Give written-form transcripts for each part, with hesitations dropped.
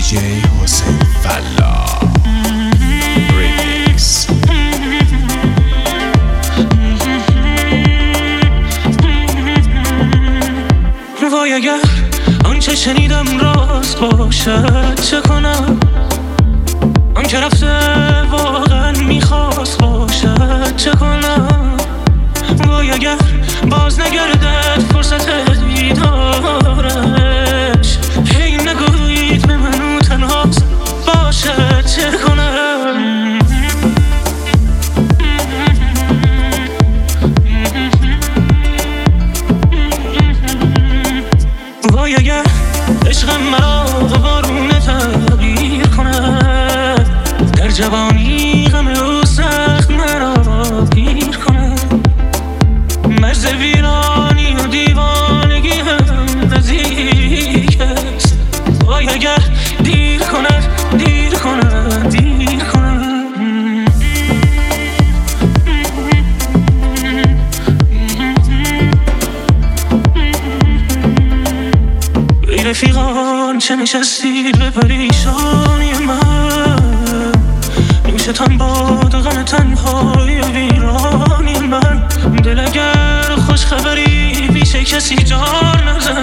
دیجی حسین فلاح ریمیکس. وای اگر آنچه شنیدم راست باشد چه کنم؟ آن که رفته واقعا میخواست باشد چه کنم؟ وای اگر باز نگردد فرصت دیدارش، هی نگویید به منو تنهاست باشد چه کنم؟ وای اگر عشقم مرا بارونه تغییر کند، در جوانی غم او سخت مرا پیر کند، مرز ویرانی و دیوانگی هم نزدیک است. وای اگر دیر کند دیر کند دیر کند. ای رفیقان چه نشستید به پریشانی من، نوشتان باد غم تنهای ویرانی من. دل اگر خوش خبری پیش کسی جان نزن،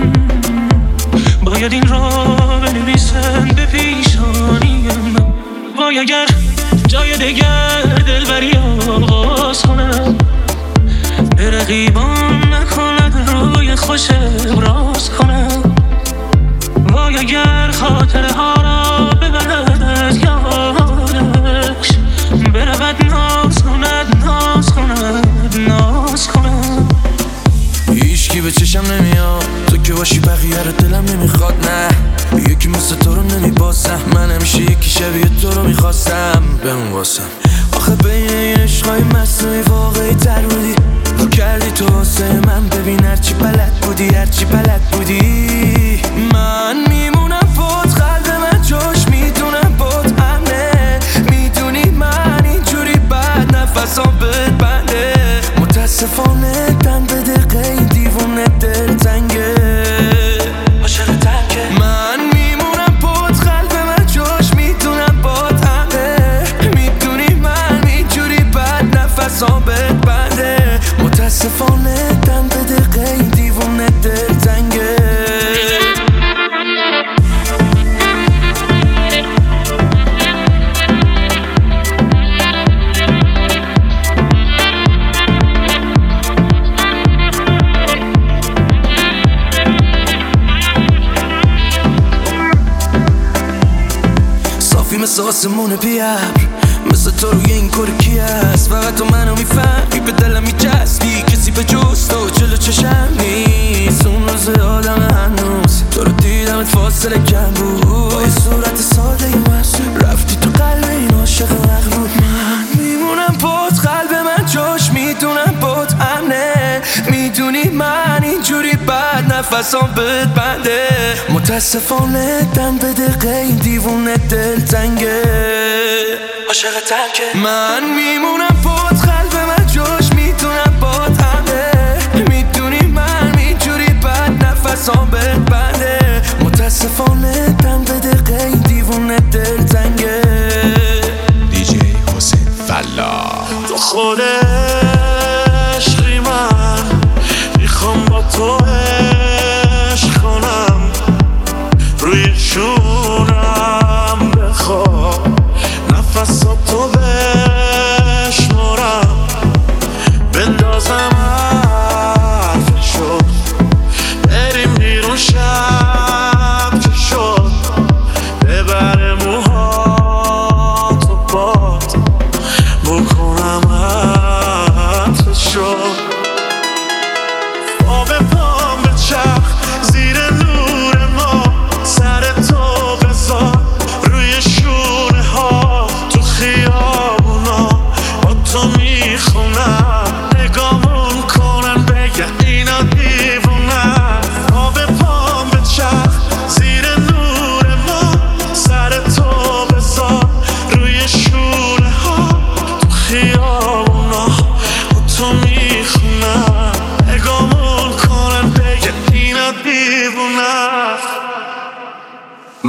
باید این را بنویسن به پیشانی من. وای اگر جای دگر دلبری آغاز کنم، به رقیبان نکند روی خوش ابراز کنم. وای اگر خاطره ها را ببرد از یادش، برود ناز کند ناز کند ناز کند. هیچکی به چشم نمیاد، تو که باشی بقیه رو دلم نمیخواد. نه یکی مثل تو رو نمیباسم، من همیشه یکی شبیه تو رو میخواستم بمون واسم. آخه بین این عشقای مصنوعی واقعی تر بودی، رو کردی تو واسه من. ببین هرچی بلد بودی هرچی بلد بودی، من میمونم بود قلب من جاش میدونم بود امنه. میدونی من اینجوری بد نفسام بد بنده، متاسفانه تن به دقیقه این دیوونه دل تنگه عاشق تنگه. من میمونم بود قلب من جاش میدونم بود امنه. میدونی من اینجوری بد نفسام بد بنده، متاسفانه تن به دقیقه این دیوونه دل تنگه. صافی مثل آسمون بیابر، مثل تو روی این کار کی هست؟ فقط تو منو میفهمی، به دلم میچسبی، کسی به جز تو جلو چشم نیست. اون روز آدم هنوز تو رو دیدمت فاصله کم بود، با یه صورت ساده مسئول رفتی تو قلب این عاشق مغرور. من میمونم بود قلب من جاش میدونم بود امنه. میدونی من اینجوری بد نفسام بد بنده، متاسفانه تن به دقیقه این دیوونه دل تنگه عاشق تنگه. من میمونم بود قلب من جاش میدونم بود امنه. میدونی من اینجوری بد نفسام بد بنده، متاسفانه تن به دقیقه این دیوونه دل تنگه. دیجی حسین فلاح. تو خود عشقی من میخوام با تو عشق کنم، روی شونم بخواب نفساتو بشمارم.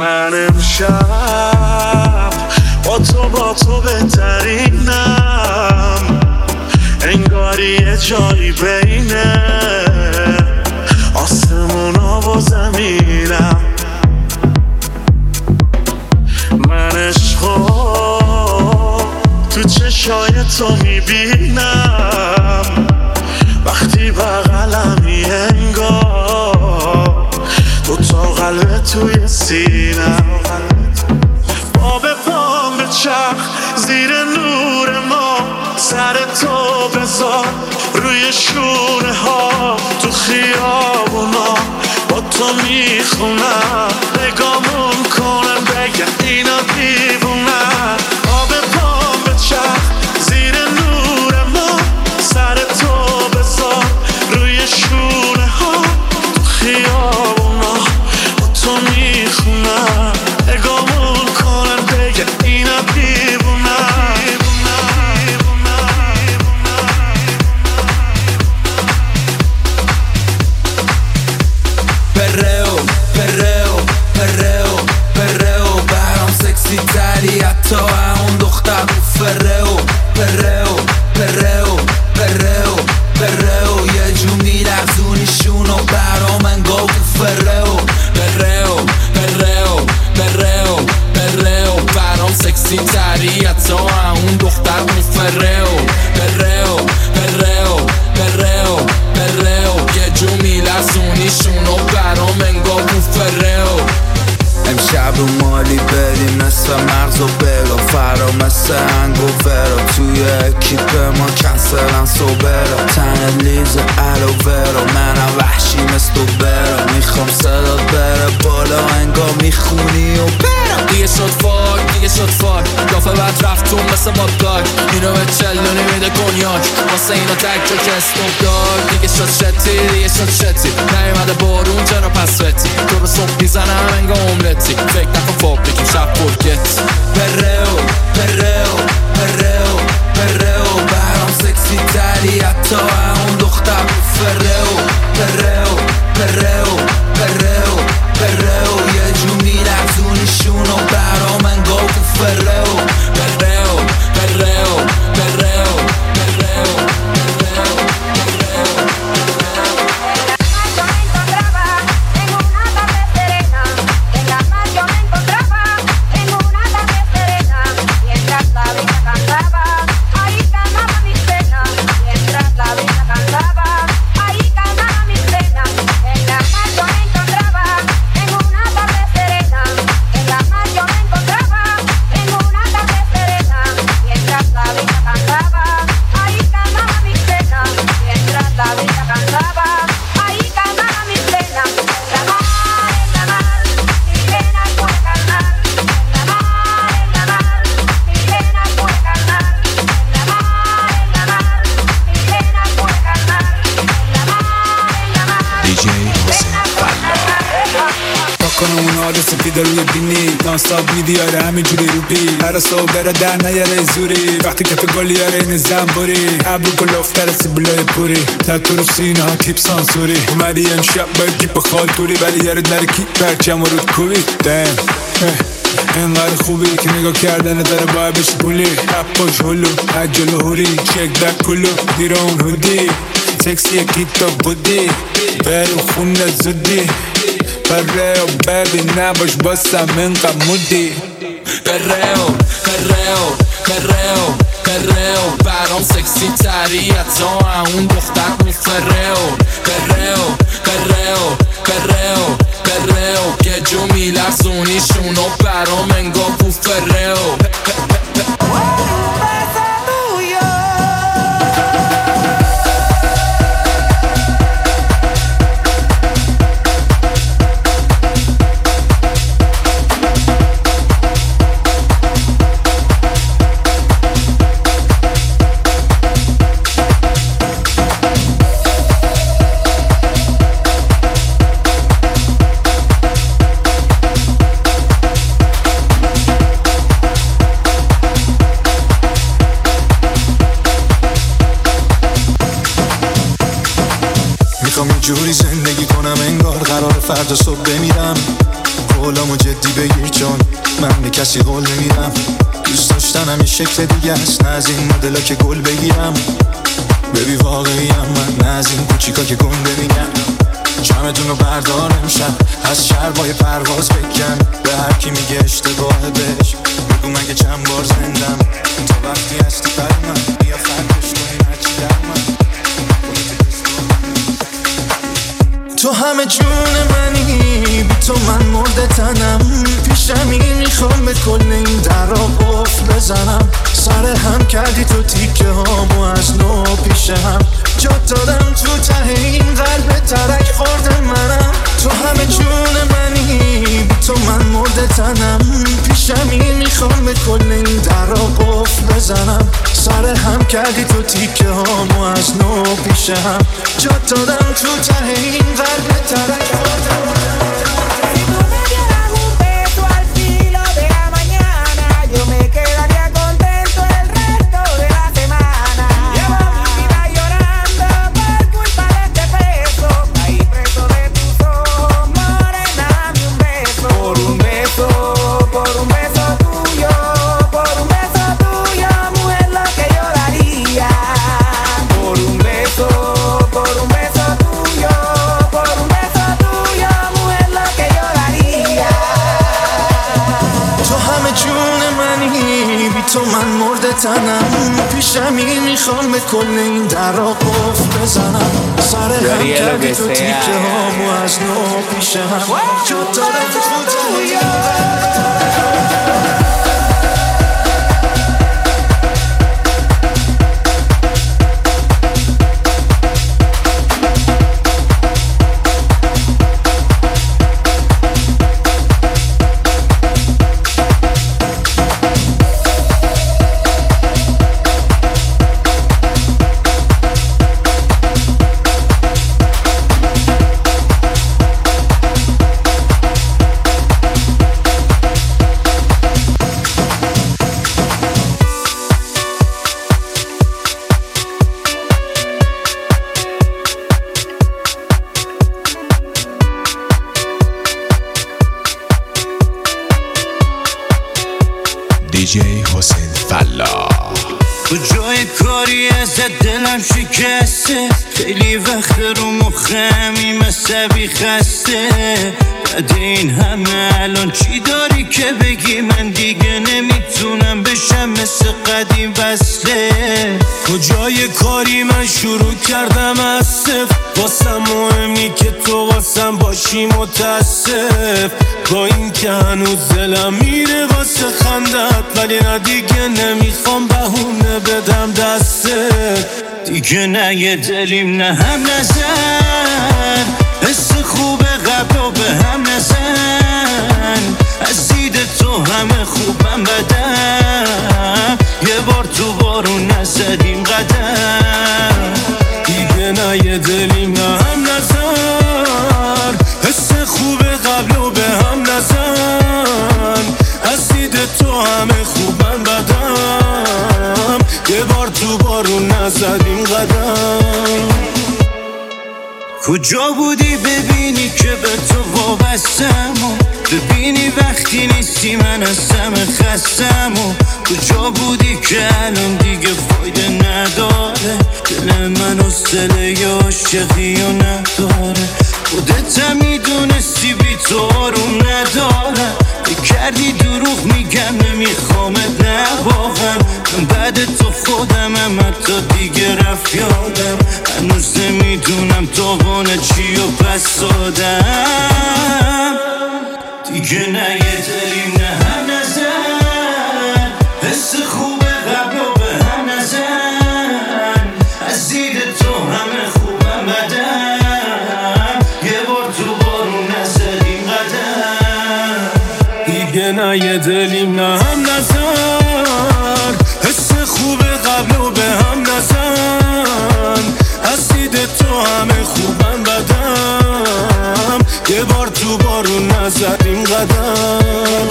من امشب با تو بهترینم، انگاری یه جایی بینه آسمونا و زمینم. من عشقو تو چشای تو میبینم، وقتی بغلمی انگار تو تا قلب توی سینم. با به پام به چرخ زیر نور ما، سر تو بذار روی شونه ها، تو خیابونا با تو میخونم، نگامون کنم بگن اینا دیوونم. با به پام به چرخ زیر نور ما، سر تو بذار روی شونه ها، تو خیابونا با تو میخونم، نگامون کنن بگن اینا دیوونم. Perreo, perreo, perreo, perreo برام سکسی تری حتی اون دختر بود. فررو perreo, perreo, perreo, perreo یه جو میلغزونیشونو برام انگار تو فررو. perreo, perreo, perreo, perreo برام سکسی تری حتی اون دختر بود. فررو perreo, perreo, perreo, perreo یه جو میلغزونیشونو برام انگار تو فررو. امشب رو مالی بریم نصف مغز و بگا فرا مثل انگوورا، توی اکیپ ما کنسلن سوبرا، تن لیز الوورا، منم وحشی مثل تو برا، میخوام صدات بره بالا انگار میخونی و برا. دیگه شد فاک، دیگه شد فاک، دافه بد رفتون مثل بادگاک، اینو به چلونی میده کنیاک، واسه اینو تک جو که اسنوب داگ. دیگه شد شتی، دیگه شد شتی، نیومده بارون چرا پس وتی، تو رو صبح میزنم انگار املتی، فکر نکن فوق بگیم شب پرگت. perreo, perreo, perreo, perreo برام سکسی تری حتی اون دختر بود. فررو perreo, perreo, perreo, perreo یه جو میلغزونیشونو برام انگار تو فررو. perreo, perreo, perreo, perreo, perreo, روی بینی نانستاب میدیاره همینجوری رو بی، هر صبح بره در نیاره زوری، وقتی که تو گلیاره این زنبوری، ابرو گلوفتر سیبولای پوری، تکو رو سینه ها کیپ سانسوری، اومدی امشب باید گیپ خالتوری، ولی یارد نره کی پرچم و رود کوبی. دم اینقدر خوبی که نگاه کردن داره باید بشه پولی، اپاش هلو عجل هوری، چک در کلو بیرون هودی، سکسی کیتا بودی برو خونه زودی. perreo baby نباش باسم اینقدر مودی. perreo, perreo, perreo, perreo برام سکسی تری حتی اون دختر بود. فررو perreo, perreo, perreo, perreo یه جو میلغزونیشونو برام انگار بود. فررو جوری زندگی کنم انگار قرار فردا صبح بمیرم، قولامو جدی بگیر چون من به کسی قول نمیدم. دوست داشتنم یه شکل دیگه است، نه از این مدلا که گل بگیرم. ببی واقعیم من، نه از این کوچیکا که گنده میگن. جمعتون رو بردار امشب، از شربای پرواز بکن. به هر کی میگه اشتباهه بهش بگو مگه چند بار زندم. تا وقتی هستی پر من، بیا فرقش کنیم هرچی در من. تو همه جون منی، بی تو من مرده تنم. پیشمی میخوام به کل این در را قفل بزنم. سر هم کردی تو تیکه هامو از نو پیش هم. جات دادم تو ته این قلب ترک خورده منم. تو همه جون منی، بی تو من مرده تنم. پیشمی میخوام به کل این در را قفل بزنم. سر هم کردی تو تیکه هامو از نو پیش هم. جات دادم تو ته این قلب ترک خورده منم. تو من مرده تنم. پیشمی میخوام به کل این در را قفل بزنم. سر هم کردی تو تیکه هامو از نو پیش هم. جات دادم تو دیجی حسین فلاح. کجای کاری ازت دلم شکسته، خیلی وقت رو مخمی مصبی خسته. بعد این همه الان چی داری که بگی؟ من دیگه نمیتونم بشم مثل قدیم وصله. کجای کاری من شروع کردم از صفر، واسم مهمی که تو واسم باشی متاسف. با این که هنوز دلم میره واسه خندت، ولی نه دیگه نمیخوام بهونه بدم دستت. دیگه نه یه دلیم نه هم نزن، حس خوب قبل و به هم نزن. از دید تو همه خوبم بدم، یه بار تو بارون نزدیم قدم. دیگه نه یه دلیم نه هم نزن، حس خوب قبل و به هم نزن. از دید تو همه خوبم بدم، یه بار تو بارون نزدیم قدم. کجا بودی ببینی که به تو وابستم و ببینی وقتی نیستی من از همه خستم و کجا بودی که الان دیگه فایده نداره دل من حوصله عاشقی و نداره خودت هم میدونستی بی تو آروم ندارم کردی دروغ میگم نمیخوامت نه واقعا بعد تو خودم هم حتی دیگه رفت یادم هنوز نمیدونم تاوانه چی و پس دادم دیگه نه یه دلیم نه هم نزن حس خوبه قبل و به هم نزن از دید تو همه خوبم بدم یه بار تو بارون نزدیم قدم دیگه نه یه دلیم نه هم نزن حس خوبه قبل و به هم نزن از دید تو همه خوبم بدم یه بار تو بارون نزدیم قدم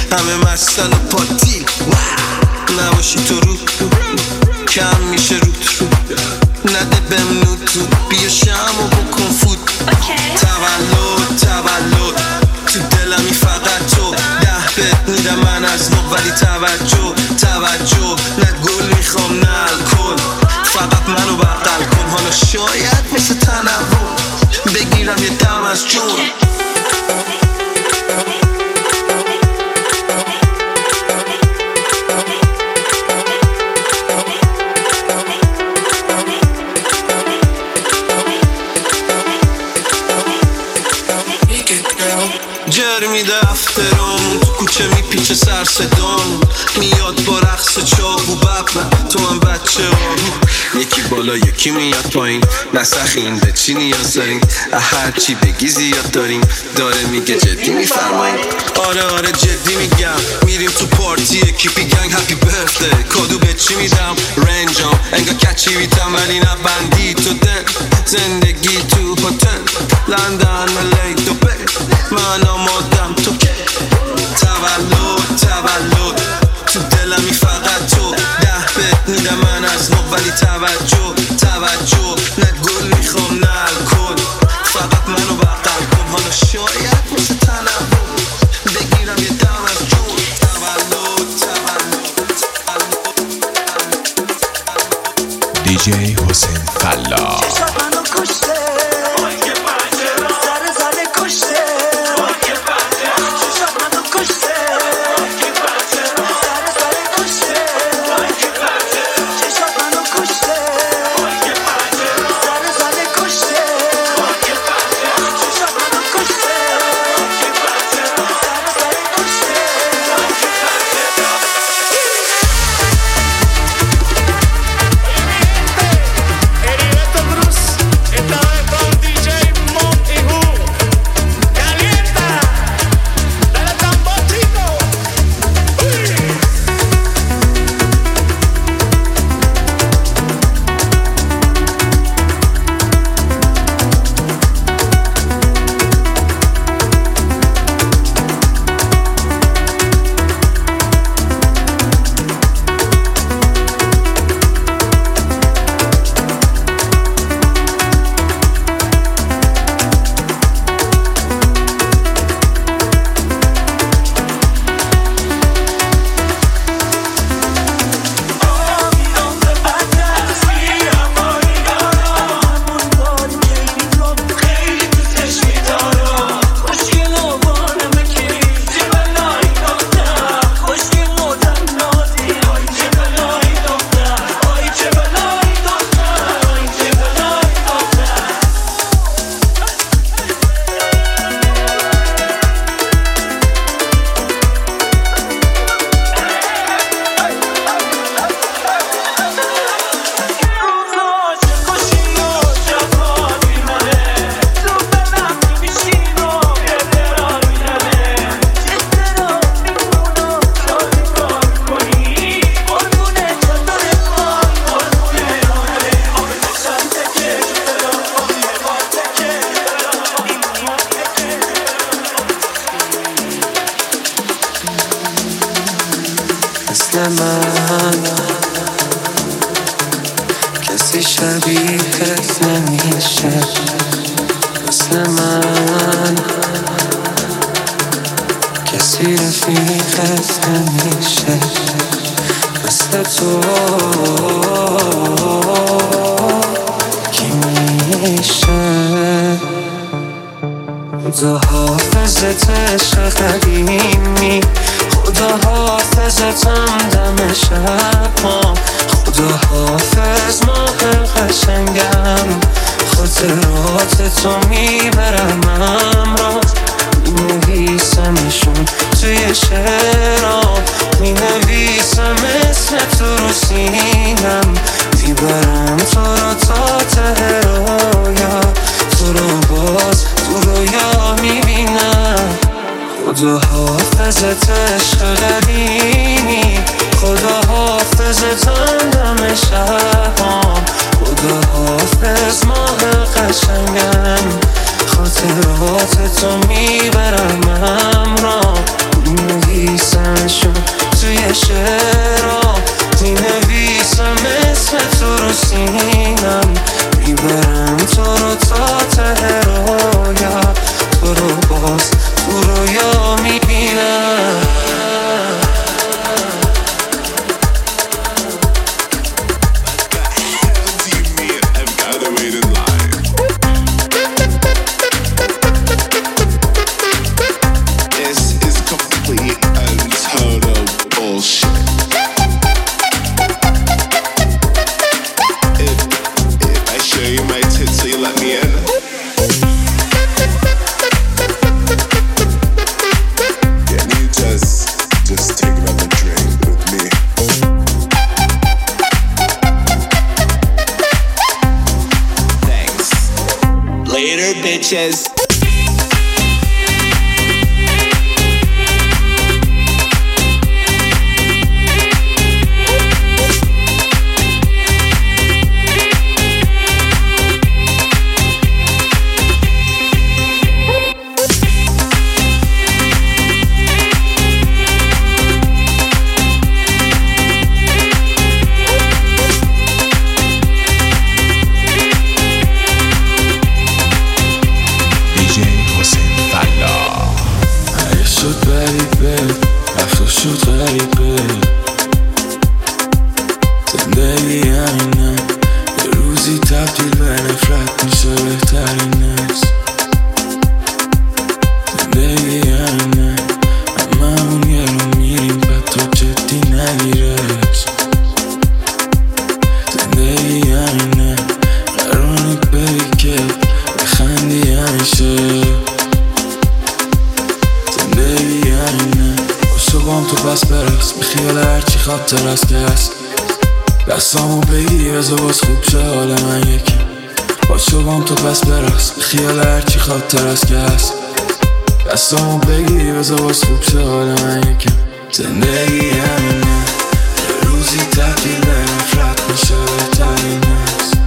همه مستن و پاتیل نباشی تو رو کم میشه رو نده بهم تو بیا شم و بکن فوت تولد تو دلمی فقط تو 10 بهت میدم من از نو ولی توجه نه گل میخوام نه الکل فقط منو بغل کن حالا شاید مثل تنوع بگیرم یه دم از جون جر میده افترامون تو کوچه میپیچه سر صدامون میاد با رقص چاقو ببن تو من بچه آروم یکی بالا یکی میاد پایین نسخین به چی نیاز داریم هرچی بگی زیاد داریم داره میگه جدی میفرماییم آره جدی میگم میریم تو پارتی اکیپی گنگ هپی برفته کادو به چی میدم رنجام انگا کچی بیتم ولی نبندی تو دل زندگی تو پاتن لندن ملی دوبه من آمادم تو که تولد تو دلمی فقط تو 10 بهت میدم من از نو ولی توجه نه گل میخوام نه الکل فقط منو بغل کن حالا شاید مثل تنوع بگیرم یه دم از جون دیجی حسین فلاح من کسی شبیهت نمیشه مثل من کسی رفیقت نمیشه مثل تو کی میشه خدا حافظت عشق قدیمی خدا حافظتم دم شب‌ها خدا حافظ ماه قشنگم خاطرات تو میبرم همراه مینویسمشون توی شعرها مینویسم اسم تو رو سینم میبرم تو رو تا ته رویا تو رو باز تو رویا میبینم خدا حافظت عشق قدیمی خدا حافظتم دم شب‌ها خدا حافظ ماه قشنگم خاطرات تو میبرم همراه می‌نویسم Later, bitches. شد غریبه زندگی همینه یه روزی تبدیل به نفرت میشه بهترین است زندگی همینه همه همون یه رو میریم بعد تو جدی نگیرش زندگی همینه قرارنی بری که بخندی همیشه زندگی همینه صبحم تو بس برقص بخیال هرچی خاطر از که هست دستامو بگیری بذار باز خوب شه حال من یکم با صبحم تو بس برقص بخیال هرچی خاطر از که هست دستامو بگیری بذار باز خوب شه حال من یکم زندگی همینه یه روزی تبدیل به نفرت میشه بهترین است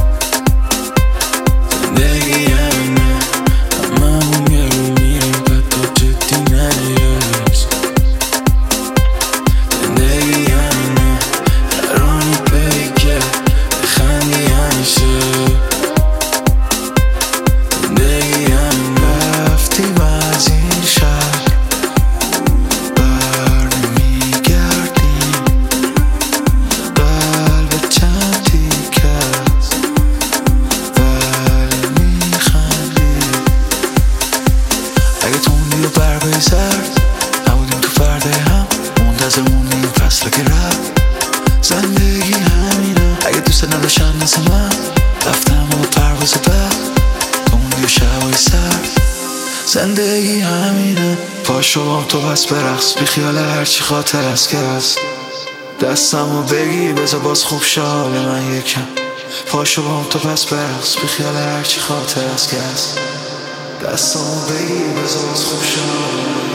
زندگی همینه همه همون یه رو میریم بعد تو جدی نگیرش زندگی همینه قرارنی بری که بخندی همیشه زندگی همینه رفتیم از این شهر بر نمیگردیم قلب چند تیک است ولی میخندیم اگه تو موندی و برقای زرد نبودیم تو فرده هم منتظر موندیم فصل که رفت زندگی همینه اگه دوست نداشتن مثل من رفتم و پرواز بعد تو موندی و شبای سرد زندگی همینه پاشو بام تو بس برقص بی خیال هرچی خاطر از که هست دستمو بگی بذار باز خوب شه حال من یکم پاشو بام تو بس برقص بی خیال هرچی خاطر از که هست دستمو بگی بذار باز خوب شه حال من